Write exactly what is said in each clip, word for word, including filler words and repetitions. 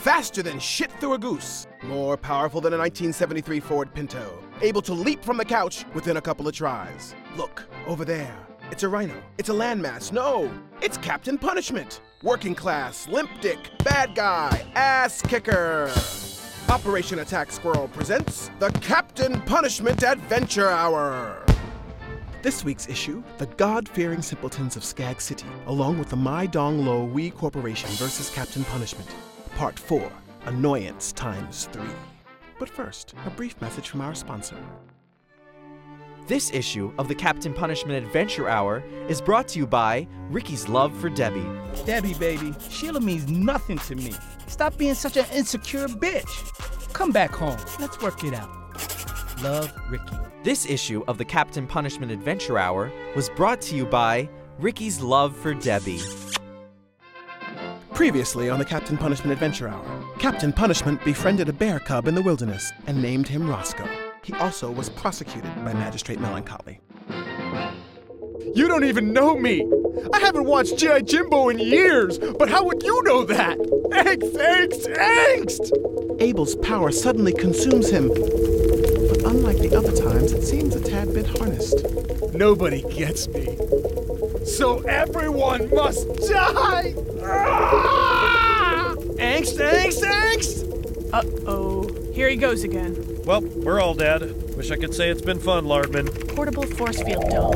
Faster than shit through a goose. More powerful than a nineteen seventy-three Ford Pinto. Able to leap from the couch within a couple of tries. Look, over there. It's a rhino. It's a landmass. No, it's Captain Punishment. Working class, limp dick, bad guy, ass kicker. Operation Attack Squirrel presents the Captain Punishment Adventure Hour. This week's issue, the God-fearing simpletons of Skag City, along with the My Dong Lo Wee Corporation versus Captain Punishment. Part four, Annoyance times three. But first, a brief message from our sponsor. This issue of the Captain Punishment Adventure Hour is brought to you by Ricky's love for Debbie. Debbie, baby, Sheila means nothing to me. Stop being such an insecure bitch. Come back home. Let's work it out. Love, Ricky. This issue of the Captain Punishment Adventure Hour was brought to you by Ricky's love for Debbie. Previously on the Captain Punishment Adventure Hour, Captain Punishment befriended a bear cub in the wilderness and named him Roscoe. He also was prosecuted by Magistrate Melancholy. You don't even know me! I haven't watched G I. Jimbo in years, but how would you know that? Angst, angst, angst! Abel's power suddenly consumes him. But unlike the other times, it seems a tad bit harnessed. Nobody gets me. So everyone must die! Ah! Angst, angst, angst! Uh-oh. Here he goes again. Well, we're all dead. Wish I could say it's been fun, Lardman. Portable force field dome.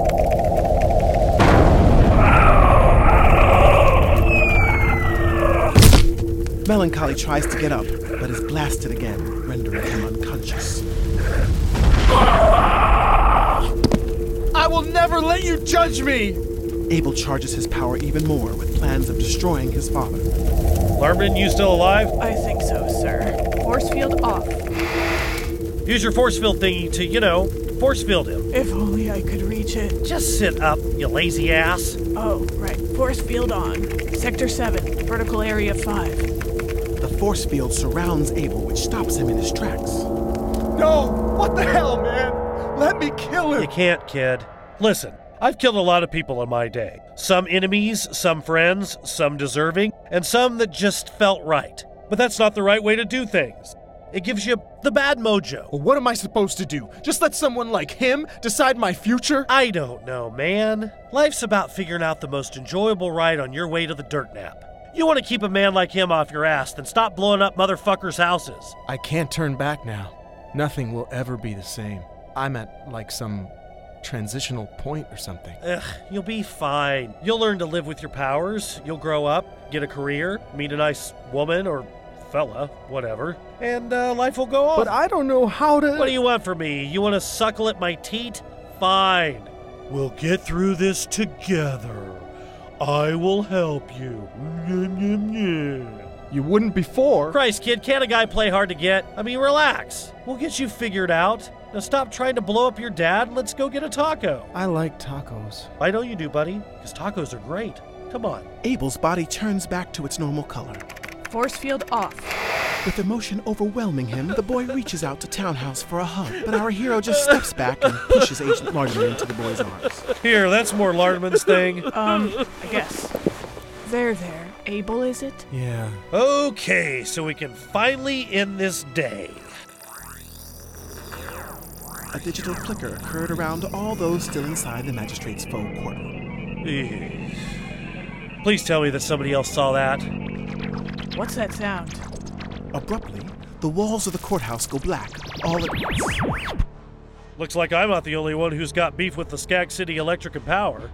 Melancholy tries to get up, but is blasted again, rendering him unconscious. I will never let you judge me! Abel charges his power even more with plans of destroying his father. Lardman, you still alive? I think so, sir. Force field off. Use your force field thingy to, you know, force field him. If only I could reach it. Just sit up, you lazy ass. Oh, right. Force field on. Sector seven, vertical area five. The force field surrounds Abel, which stops him in his tracks. No! What the hell, man? Let me kill him! You can't, kid. Listen, I've killed a lot of people in my day. Some enemies, some friends, some deserving, and some that just felt right. But that's not the right way to do things. It gives you the bad mojo. Well, what am I supposed to do? Just let someone like him decide my future? I don't know, man. Life's about figuring out the most enjoyable ride on your way to the dirt nap. You want to keep a man like him off your ass, then stop blowing up motherfuckers' houses. I can't turn back now. Nothing will ever be the same. I'm at, like, some transitional point or something. Ugh, you'll be fine. You'll learn to live with your powers. You'll grow up, get a career, meet a nice woman or fella, whatever, and uh, life will go on. But I don't know how to... What do you want from me? You want to suckle at my teat? Fine. We'll get through this together. I will help you. You wouldn't before. Christ, kid, can't a guy play hard to get? I mean, relax. We'll get you figured out. Now stop trying to blow up your dad. Let's go get a taco. I like tacos. I know you do, buddy, because tacos are great. Come on. Abel's body turns back to its normal color. Force field off. With emotion overwhelming him, the boy reaches out to Townhouse for a hug, but our hero just steps back and pushes Agent Lardman into the boy's arms. Here, that's more Lardman's thing. Um, I guess. There, there. Abel, is it? Yeah. Okay, so we can finally end this day. A digital flicker occurred around all those still inside the magistrate's faux courtroom. Please tell me that somebody else saw that. What's that sound? Abruptly, the walls of the courthouse go black, all at once. Looks like I'm not the only one who's got beef with the Skag City Electric and Power.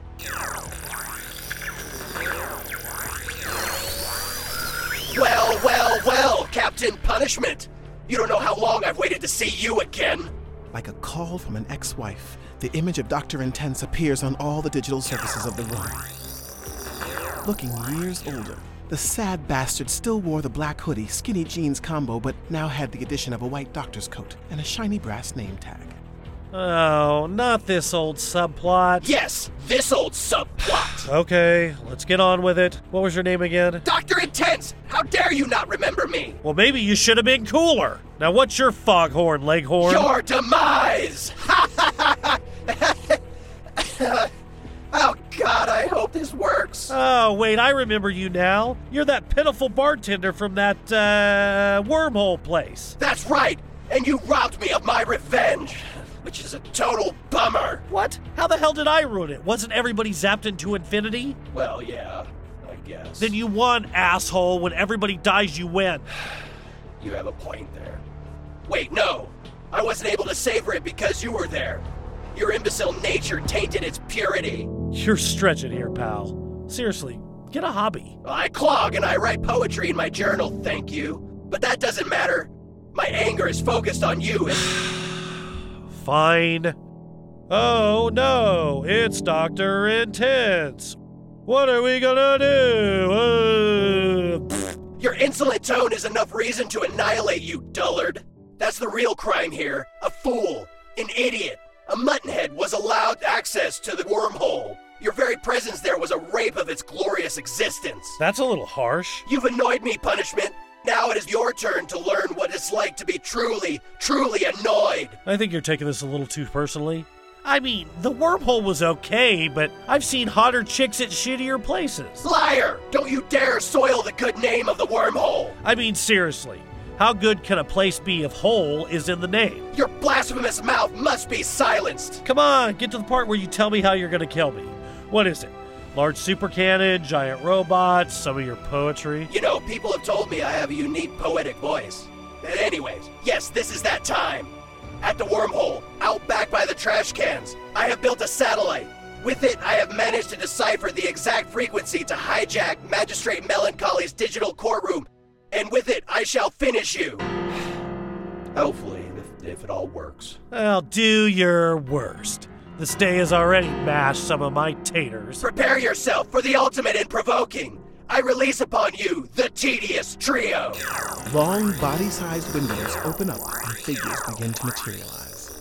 Well, well, well, Captain Punishment! You don't know how long I've waited to see you again! Like a call from an ex-wife, the image of Doctor Intense appears on all the digital surfaces of the room. Looking years older, the sad bastard still wore the black hoodie, skinny jeans combo, but now had the addition of a white doctor's coat and a shiny brass name tag. Oh, not this old subplot. Yes, this old subplot! Okay, let's get on with it. What was your name again? Doctor Intense! How dare you not remember me? Well, maybe you should have been cooler. Now, what's your foghorn, Leghorn? Your demise! Oh, God, I hope this works. Oh, wait, I remember you now. You're that pitiful bartender from that, uh, wormhole place. That's right, and you robbed me of my revenge, which is a total bummer. What? How the hell did I ruin it? Wasn't everybody zapped into infinity? Well, yeah, I guess. Then you won, asshole. When everybody dies, you win. You have a point there. Wait, no. I wasn't able to savor it because you were there. Your imbecile nature tainted its purity. You're stretching here, pal. Seriously, get a hobby. I clog and I write poetry in my journal, thank you. But that doesn't matter. My anger is focused on you and... Fine. Oh no, it's Doctor Intense. What are we gonna do? Uh... Your insolent tone is enough reason to annihilate you, dullard. That's the real crime here. A fool. An idiot. A muttonhead was allowed access to the wormhole. Your very presence there was a rape of its glorious existence. That's a little harsh. You've annoyed me, Punishment. Now it is your turn to learn what it's like to be truly, truly annoyed. I think you're taking this a little too personally. I mean, the wormhole was okay, but I've seen hotter chicks at shittier places. Liar! Don't you dare soil the good name of the wormhole. I mean, seriously. How good can a place be if hole is in the name? Your blasphemous mouth must be silenced. Come on, get to the part where you tell me how you're gonna kill me. What is it? Large super cannon, giant robots, some of your poetry? You know, people have told me I have a unique poetic voice. But anyways, yes, this is that time. At the wormhole, out back by the trash cans, I have built a satellite. With it, I have managed to decipher the exact frequency to hijack Magistrate Melancholy's digital courtroom. And with it, I shall finish you. Hopefully, if, if it all works. Well, do your worst. This day has already mashed some of my taters. Prepare yourself for the ultimate in provoking. I release upon you the tedious trio. Long, body-sized windows open up and figures begin to materialize.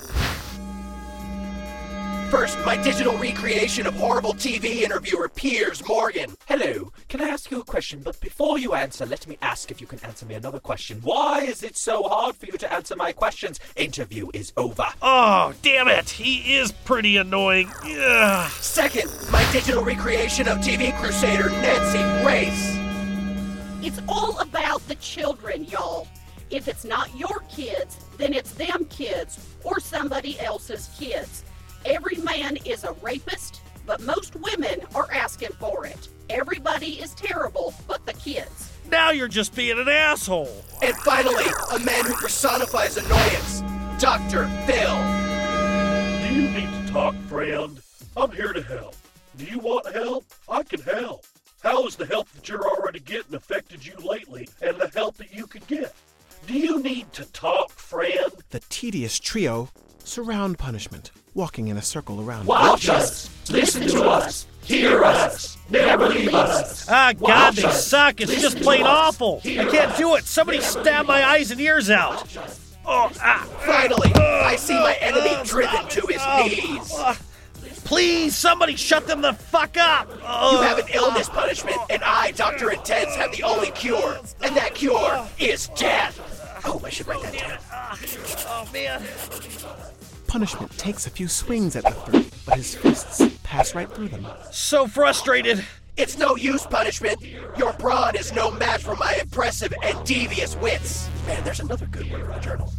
First, my digital recreation of horrible T V interviewer Piers Morgan. Hello, can I ask you a question? But before you answer, let me ask if you can answer me another question. Why is it so hard for you to answer my questions? Interview is over. Oh, damn it! He is pretty annoying. Ugh. Second, my digital recreation of T V crusader Nancy Grace. It's all about the children, y'all. If it's not your kids, then it's them kids or somebody else's kids. Every man is a rapist, but most women are asking for it. Everybody is terrible but the kids. Now you're just being an asshole. And finally, a man who personifies annoyance, Doctor Phil. Do you need to talk, friend? I'm here to help. Do you want help? I can help. How has the help that you're already getting affected you lately, and the help that you could get? Do you need to talk, friend? The tedious trio surround Punishment, walking in a circle around Watch us, listen to us, hear us, never leave us. Ah, God, Watch they us, suck. It's listen just to plain us, awful. I hear can't us, do it. Somebody stab my eyes and ears out. Oh, ah. Finally, I see my enemy driven to his knees. Please, somebody shut them the fuck up. Oh. You have an illness, Punishment, and I, Doctor Intense, have the only cure. And that cure is death. Oh, I should write that down. Oh, man. Punishment takes a few swings at the throat, but his fists pass right through them. So frustrated. It's no use, Punishment. Your brawn is no match for my impressive and devious wits. Man, there's another good one for the journal.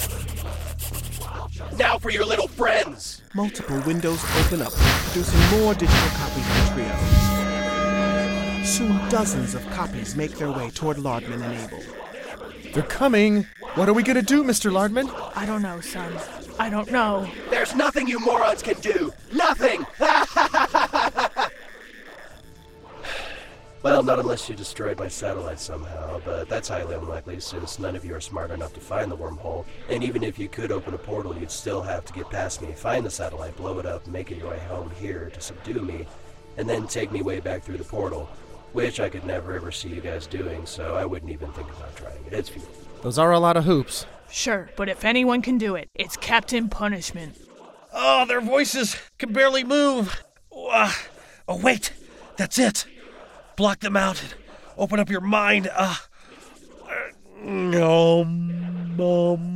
Now for your little friends. Multiple windows open up, producing more digital copies of the trio. Soon dozens of copies make their way toward Lardman and Abel. They're coming. What are we gonna do, Mister Lardman? I don't know, son. I don't know. There's nothing you morons can do. Nothing. Well, not unless you destroyed my satellite somehow, but that's highly unlikely since none of you are smart enough to find the wormhole. And even if you could open a portal, you'd still have to get past me, find the satellite, blow it up, make it your way home here to subdue me, and then take me way back through the portal, which I could never ever see you guys doing, so I wouldn't even think about trying it. It's futile. Those are a lot of hoops. Sure, but if anyone can do it, it's Captain Punishment. Oh, their voices can barely move. Uh, oh, wait. That's it. Block them out and open up your mind. Uh, um, um,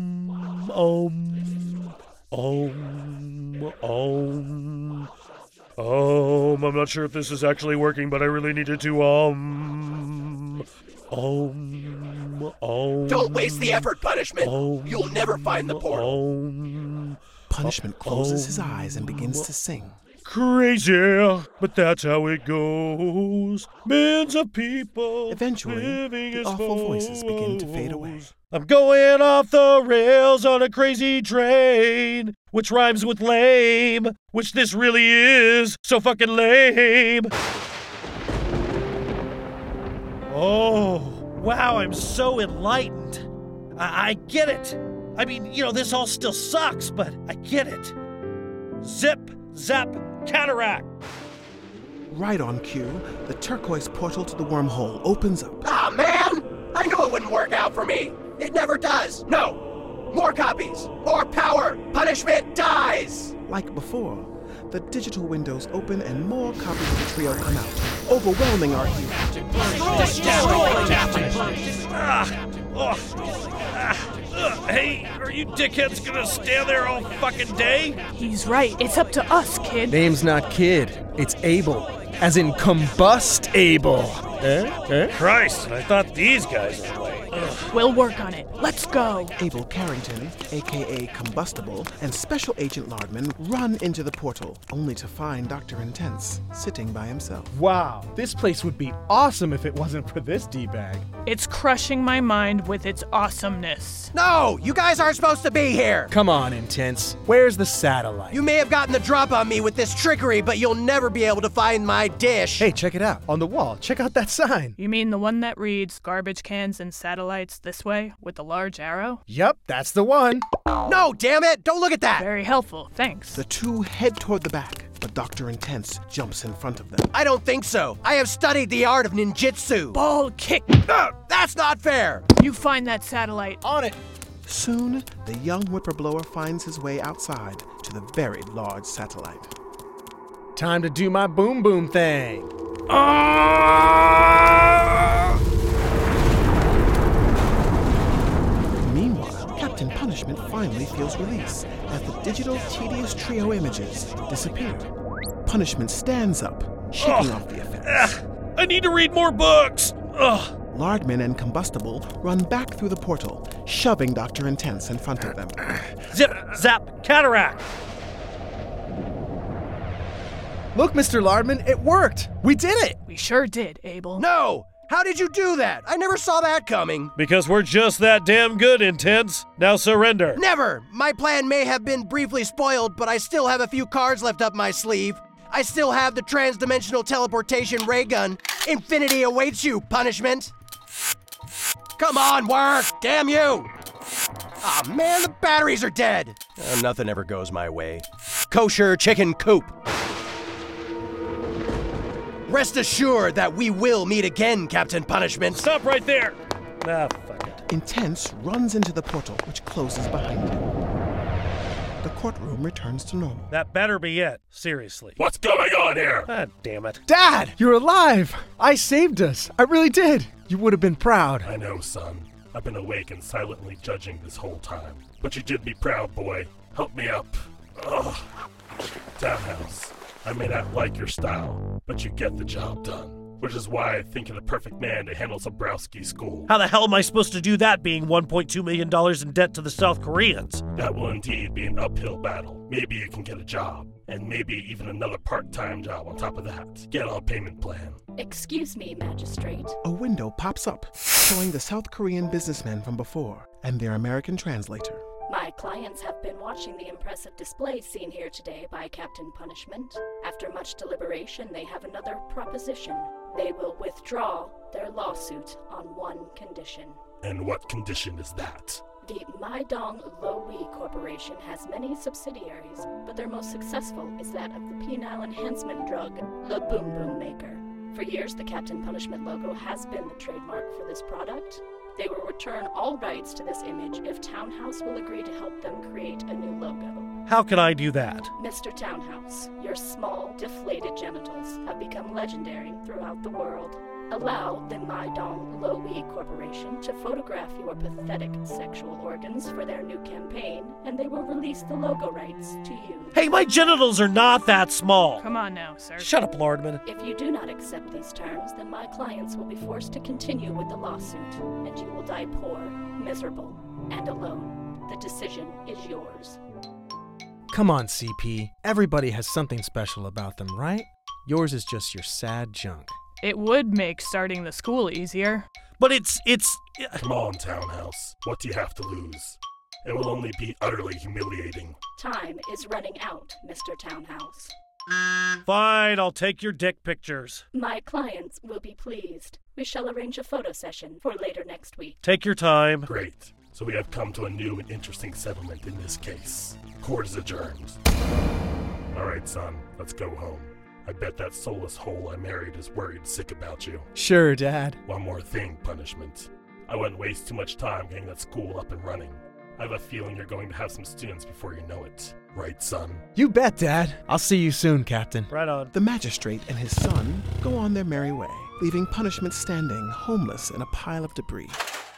um, um, um. Um, I'm not sure if this is actually working, but I really needed to, um... Um... Um... Don't waste the effort, Punishment! Um, You'll never find the portal! Um... Punishment closes um, his eyes and begins to sing. Crazy, but that's how it goes. Millions of people Eventually, living the as awful voices begin to fade foes. away. I'm going off the rails on a crazy train, which rhymes with lame, which this really is so fucking lame. Oh, wow, I'm so enlightened. I, I get it. I mean, you know, this all still sucks, but I get it. Zip, zap, cataract. Right on cue, the turquoise portal to the wormhole opens up. Ah, man! I knew it wouldn't work out for me! It never does! No! More copies! More power! Punishment dies! Like before, the digital windows open and more copies of the trio come out, overwhelming our hero. Ah, oh, ah, uh, hey, are you dickheads gonna stand there all fucking day? He's right. It's up to us, kid. Name's not Kid, it's Abel. As in combust Abel. Eh? Eh? Christ, I thought these guys were late. Ugh. We'll work on it. Let's go. Abel Carrington, aka Combustible, and Special Agent Lardman run into the portal, only to find Doctor Intense sitting by himself. Wow, this place would be awesome if it wasn't for this D-bag. It's crushing my mind with its awesomeness. No, you guys aren't supposed to be here. Come on, Intense. Where's the satellite? You may have gotten the drop on me with this trickery, but you'll never be able to find my dish. Hey, check it out. On the wall. Check out that sign. You mean the one that reads garbage cans and satellites this way with the large arrow? Yep, that's the one. No, damn it! Don't look at that! Very helpful, thanks. The two head toward the back, but Doctor Intense jumps in front of them. I don't think so. I have studied the art of ninjutsu. Ball kick! Uh, that's not fair! You find that satellite. On it. Soon, the young whipperblower finds his way outside to the very large satellite. Time to do my boom boom thing. Meanwhile, Captain Punishment finally feels release as the digital tedious trio images disappear. Punishment stands up, shaking Ugh. off the effects. Ugh. I need to read more books. Ugh. Lardman and Combustible run back through the portal, shoving Doctor Intense in front of them. Zip, zap, cataract. Look, Mister Lardman, it worked. We did it. We sure did, Abel. No! How did you do that? I never saw that coming. Because we're just that damn good, Intense. Now surrender. Never! My plan may have been briefly spoiled, but I still have a few cards left up my sleeve. I still have the trans-dimensional teleportation ray gun. Infinity awaits you, Punishment. Come on, work! Damn you! Aw, oh, man, the batteries are dead. Uh, nothing ever goes my way. Kosher chicken coop. Rest assured that we will meet again, Captain Punishment. Stop right there! Ah, fuck it. Intense runs into the portal, which closes behind him. The courtroom returns to normal. That better be it. Seriously. What's going on here? God damn it. Dad, you're alive. I saved us. I really did. You would have been proud. I know, son. I've been awake and silently judging this whole time. But you did me proud, boy. Help me up. Ugh. Townhouse. I may not like your style, but you get the job done. Which is why I think you're the perfect man to handle Zabrowski School. How the hell am I supposed to do that being one point two million dollars in debt to the South Koreans? That will indeed be an uphill battle. Maybe you can get a job. And maybe even another part-time job on top of that. Get on a payment plan. Excuse me, Magistrate. A window pops up, showing the South Korean businessmen from before and their American translator. My clients have been watching the impressive display seen here today by Captain Punishment. After much deliberation, they have another proposition. They will withdraw their lawsuit on one condition. And what condition is that? The Maidong Lowy Corporation has many subsidiaries, but their most successful is that of the penile enhancement drug, the Boom Boom Maker. For years, the Captain Punishment logo has been the trademark for this product. They will return all rights to this image if Townhouse will agree to help them create a new logo. How can I do that? Mister Townhouse, your small, deflated genitals have become legendary throughout the world. Allow the Maidong Lowy Corporation to photograph your pathetic sexual organs for their new campaign, and they will release the logo rights to you. Hey, my genitals are not that small. Come on now, sir. Shut up, Lordman. If you do not accept these terms, then my clients will be forced to continue with the lawsuit, and you will die poor, miserable, and alone. The decision is yours. Come on, C P. Everybody has something special about them, right? Yours is just your sad junk. It would make starting the school easier. But it's, it's... Come on, Townhouse. What do you have to lose? It will only be utterly humiliating. Time is running out, Mister Townhouse. Fine, I'll take your dick pictures. My clients will be pleased. We shall arrange a photo session for later next week. Take your time. Great. So we have come to a new and interesting settlement in this case. Court is adjourned. All right, son, let's go home. I bet that soulless hole I married is worried sick about you. Sure, Dad. One more thing, Punishment. I wouldn't waste too much time getting that school up and running. I have a feeling you're going to have some students before you know it. Right, son? You bet, Dad. I'll see you soon, Captain. Right on. The magistrate and his son go on their merry way, leaving Punishment standing homeless in a pile of debris.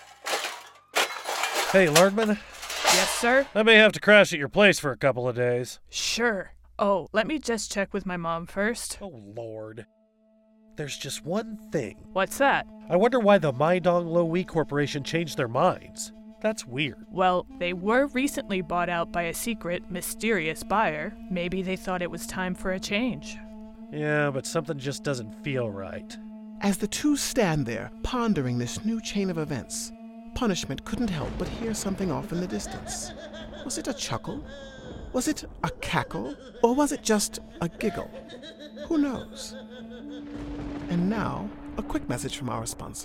Hey, Lordman. Yes, sir? I may have to crash at your place for a couple of days. Sure. Oh, let me just check with my mom first. Oh, Lord. There's just one thing. What's that? I wonder why the Maidong Lowy Corporation changed their minds. That's weird. Well, they were recently bought out by a secret, mysterious buyer. Maybe they thought it was time for a change. Yeah, but something just doesn't feel right. As the two stand there, pondering this new chain of events, Punishment couldn't help but hear something off in the distance. Was it a chuckle? Was it a cackle? Or was it just a giggle? Who knows? And now, a quick message from our sponsor.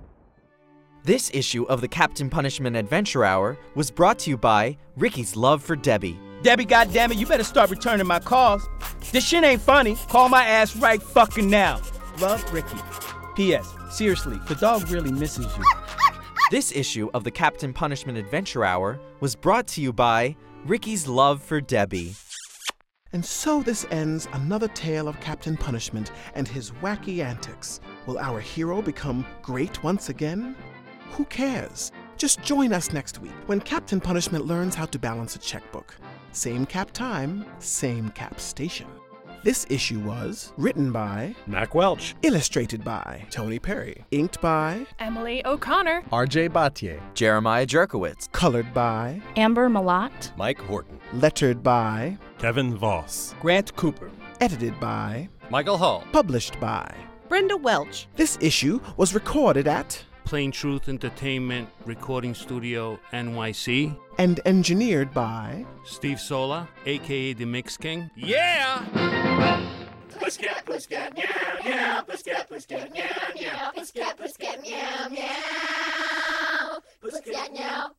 This issue of the Captain Punishment Adventure Hour was brought to you by Ricky's Love for Debbie. Debbie, goddammit, you better start returning my calls. This shit ain't funny. Call my ass right fucking now. Love, Ricky. P S. Seriously, the dog really misses you. This issue of the Captain Punishment Adventure Hour was brought to you by Ricky's Love for Debbie. And so this ends another tale of Captain Punishment and his wacky antics. Will our hero become great once again? Who cares? Just join us next week when Captain Punishment learns how to balance a checkbook. Same cap time, same cap station. This issue was written by Mac Welch, illustrated by Tony Perry, inked by Emily O'Connor, R J Batier, Jeremiah Jerkowitz, colored by Amber Malott, Mike Horton, lettered by Kevin Voss, Grant Cooper, edited by Michael Hull, published by Brenda Welch. This issue was recorded at Plain Truth Entertainment Recording Studio N Y C and engineered by Steve Sola, aka The Mix King. Yeah! Pussycat, pussycat, meow, meow, pussycat, pussycat, meow, meow, pussycat, pussycat, meow, meow, pussycat, meow.